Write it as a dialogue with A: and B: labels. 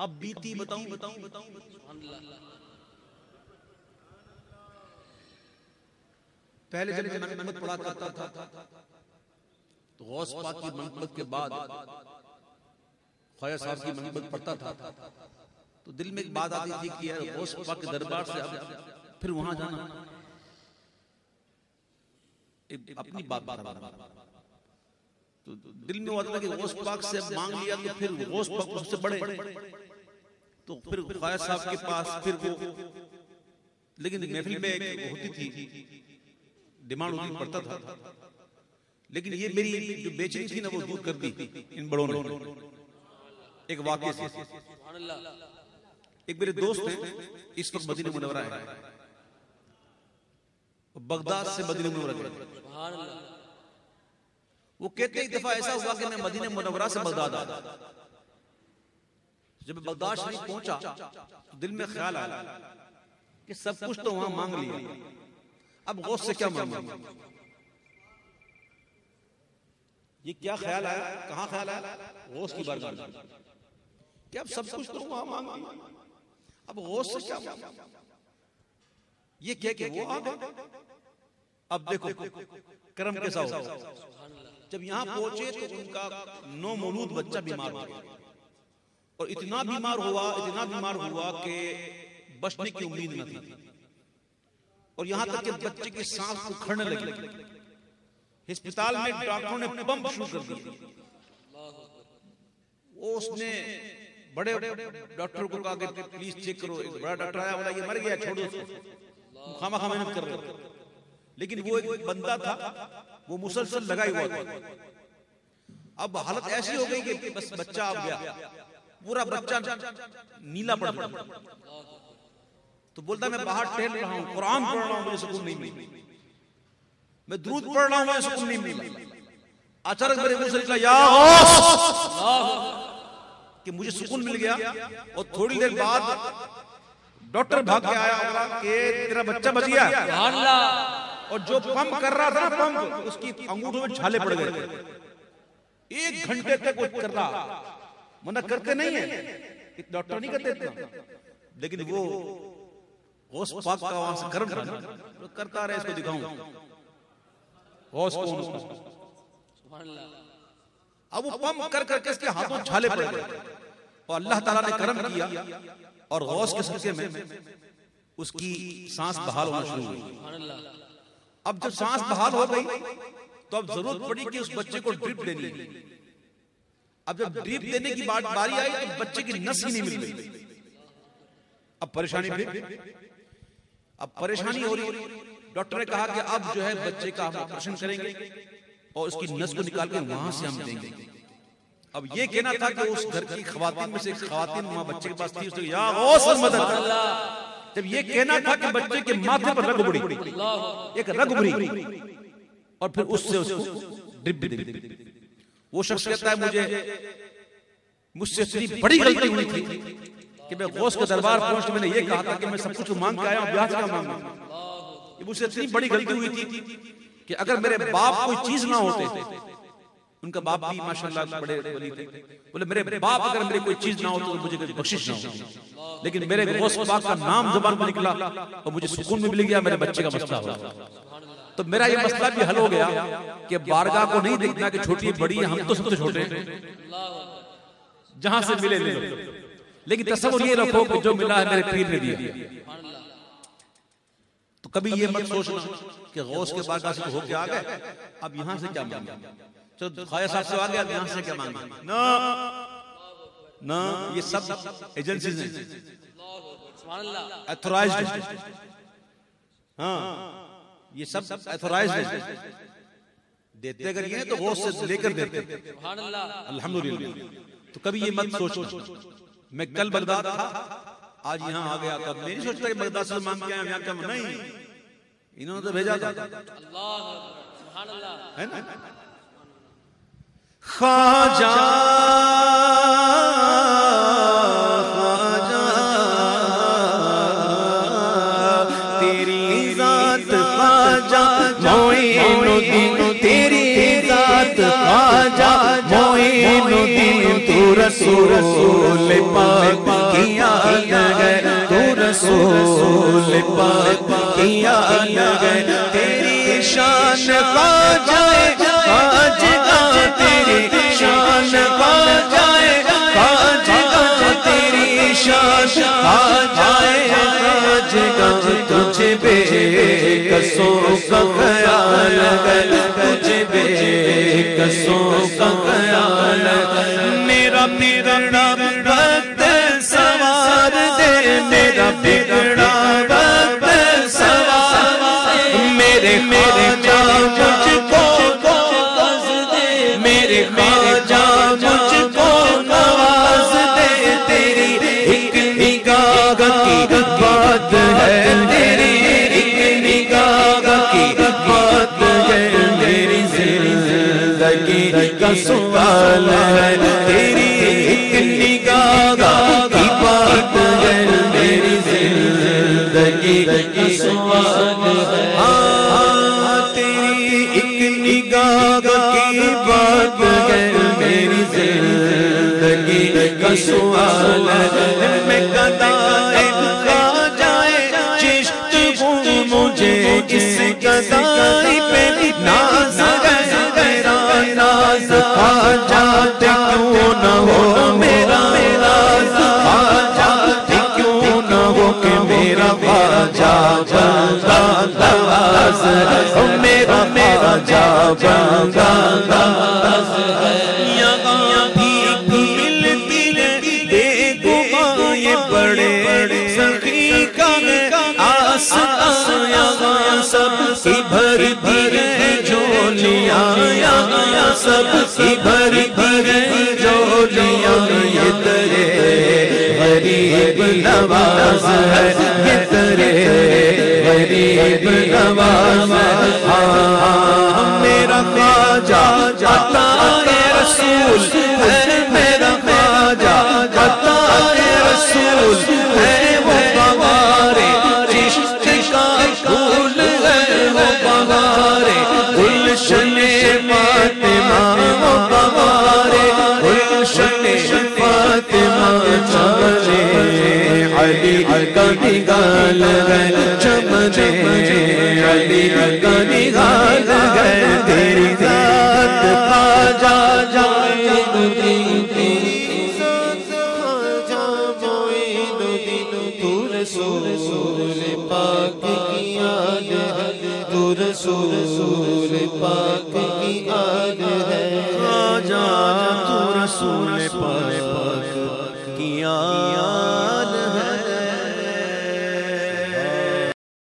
A: आप बीती बताऊं पहले जब मैं मनकबत पढ़ा करता था तो गौस पाक की मनकबत के बाद ख्वाजा साहब की मनकबत पढ़ता था तो दिल में एक बात आती थी कि यार गौस पाक के दरबार से अब फिर वहां जाना अपनी बात तो दिल में होता था कि गौस पाक से अब मांग लिया तो फिर गौस पाक उससे बड़े तो फिर ख्वाजा साहब के पास फिर वो, लेकिन महफिल में होती थी डिमांड होती पड़ता था, लेकिन ये मेरी जो बेचैनी थी ना वो दूर कर दी इन बड़ों ने। एक वाकये से, एक मेरे दोस्त हैं इस वक्त मदीना मुनव्वरा है, बगदाद से मदीना मुनव्वरा गए। वो कहते एक दफा ऐसा हुआ कि मैं मदीना मुनव्वरा से बगदाद आया। जब मैं बगदाद शरीफ पहुंचा तो दिल में ख्याल आया कि सब कुछ तो वहां मांग लिया, अब गौस से क्या मांगूं? ये क्या ख्याल आया, कहां ख्याल आया? गौस की बारगाह में कि अब सब कुछ तो वहां मांग लिया, अब गौस से क्या मांगूं? ये क्या कि वो आ गए। अब देखो करम कैसा हो, जब यहां पहुंचे तो उनका 9 मौलूद बच्चा बीमार हो गया और इतना बीमार हुआ कि बचने की उम्मीद न थी और यहां तक कि बच्चे की सांस उखड़ने लगी। अस्पताल में डॉक्टरों ने पंप शुरू कर दिया। वो उसने बड़े डॉक्टर को कहा कि प्लीज चेक करो। एक बड़ा डॉक्टर आया, बोला ये मर गया, छोड़ो उसको, खामा मेहनत कर रहे हो। लेकिन वो एक बंदा था, वो मुसलसल लगा हुआ था। अब हालत ऐसी हो गई कि बस बच्चा आ गया, पूरा बच्चा नीला पड़ गया। तो बोलता मैं बाहर टहल रहा हूं, कुरान पढ़ रहा हूं, मुझे सुकून नहीं मिला, मैं दुरूद पढ़ रहा हूं, मुझे सुकून नहीं मिला। अचानक मेरे मुंह से निकला या गौस, कि मुझे सुकून मिल गया। और थोड़ी देर बाद डॉक्टर भाग के आया, बोला कि तेरा बच्चा बच गया। और जो पंप कर रहा था ना, पंप, उसकी अंगूठों में छाले पड़ गए। 1 घंटे तक वो कर रहा, मना करते नहीं है, डॉक्टर नहीं करते इतना, लेकिन वो गौस पाक का वहां से कर्म तो करता रहे। इसको दिखाऊं गौस कौन उसको। अब वो पंप कर करके इसके हाथों छाले पड़ गए और अल्लाह ताला ने करम किया और गौस के सदके में उसकी सांस बहाल होना शुरू हुई। अब जब सांस बहाल हो गई तो अब जरूरत पड़ी कि उस बच्चे को ड्रिप देनी है। अब जब ड्रिप देने की बारी आई तो बच्चे की नस ही नहीं मिल रही। अब परेशानी हो रही। डॉक्टर ने कहा कि अब जो है बच्चे का हम ऑपरेशन करेंगे और उसकी नस को निकाल के वहां से हम देंगे। अब ये कहना था कि उस घर की खवातीन में से एक खवातीन वहां बच्चे के पास थी, उसने या गौस मदद। जब ये कहना था कि बच्चे के माथे पर रग उभरी, एक रग उभरी और फिर उससे उसको ड्रिप दे दी। वो शख्स कहता है मुझसे इतनी बड़ी गलती हुई थी कि मैं गौस के दरबार पहुंच के मैंने ये कहा था कि मैं सब कुछ मांग के आया हूं, ब्याह क्या मांगू। ये मुझसे इतनी बड़ी गलती हुई थी कि अगर मेरे बाप कोई चीज ना होते, उनका बाप भी माशाल्लाह बड़े वली थे, बोले मेरे बाप अगर मेरे कोई चीज ना होती तो मुझे कोई बख्शिश ना होती, लेकिन मेरे गौस पाक का नाम जुबान पर निकला और मुझे सुकून भी मिल गया, मेरे बच्चे का मसला हुआ। तो मेरा ये मसला भी हल हो गया कि बारगाह को नहीं देखना कि छोटी बड़ी है, हम तो सबसे छोटे हैं, जहां से मिले ले लो। लेकिन तसव्वुर ये रखो कि जो मिला है मेरे पीर ने दिया। तो कभी ये मत सोचना कि गौस के बारगाह से होके आ गए, अब यहां से क्या मांगे। चलो ख्वाजा साहब से आ गया, अब यहां से क्या मांगे ना, ये सब एजेंसीज हैं, ऑथराइज्ड। हाँ, ये सब ऑथराइज्ड है। देते अगर ये तो गौस से लेकर देते, अल्हम्दुलिल्लाह। तो कभी ये मत सोचो मैं कल बगदाद था, आज यहाँ आ गया, तब मैं नहीं सोचता कि बगदाद से मांग के आया, यहाँ क्या नहीं, इन्होंने तो भेजा था। है ना ख्वाजा तेरी जात ख्वाजा मोइनुद्दीन, तेरी जात ख्वाजा मोइनुद्दीन, तू
B: रसूल पाक की आन है, तू रसूल पाक की आन है। तेरी शान खा जाए खाजगा, तेरी शान खा जाए खाजगा, तेरी शान खा जाए खाजगा। तुझे बेकसों का ख्याल है, तुझे बेकसों का ख्याल है। मेरा बिगड़ा वक्त सवार दे, मेरा बिगड़ा वक्त सवार मेरे ख्वाजा मुझको नवाज दे, मेरे ख्वाजा मुझको नवाज दे। तेरी एक निगाह की बात है, तेरी एक निगाह की बात है, मेरी जिंदगी का सवाल है। तेरी एक निगाह की बात है, मेरी जिंदगी का सवाल है। तेरी एक निगाह की बात है, मेरी जिंदगी का सवाल है। मैं गदाए खा जाए चिश्त हूँ, मुझे इस गदाई पे नाज है, मेरा नाज आ जाते क्यों न हो मेरा नाज, आ जाते क्यों न हो कि मेरा ख्वाजा बंदा नवाज है, मेरा ख्वाजा बंदा नवाज है। यहाँ भी मिलती है बेगुमां ये बड़े सखी का आस्था, यहाँ सबकी भरती है झोलियाँ, यहाँ सबकी भरती है झोलियाँ। ये तेरे गरीब नवाज है, ये तेरे गरीब नवाज है। मेरा ख्वाजा अताए रसूल है, मेरा ख्वाजा अताए रसूल है। वो बहारे चिश्त का फूल है, वो बहारे गुलशने फातिमा, वो बहारे गुलशने फातिमा। चमने अली का निगाल है, चमने अली का निगाल है। तेरी जात खाजा जाए तू रसूल पाक की आन है, तू रसूल पाक की आन है। खाजा तू रसूल पाक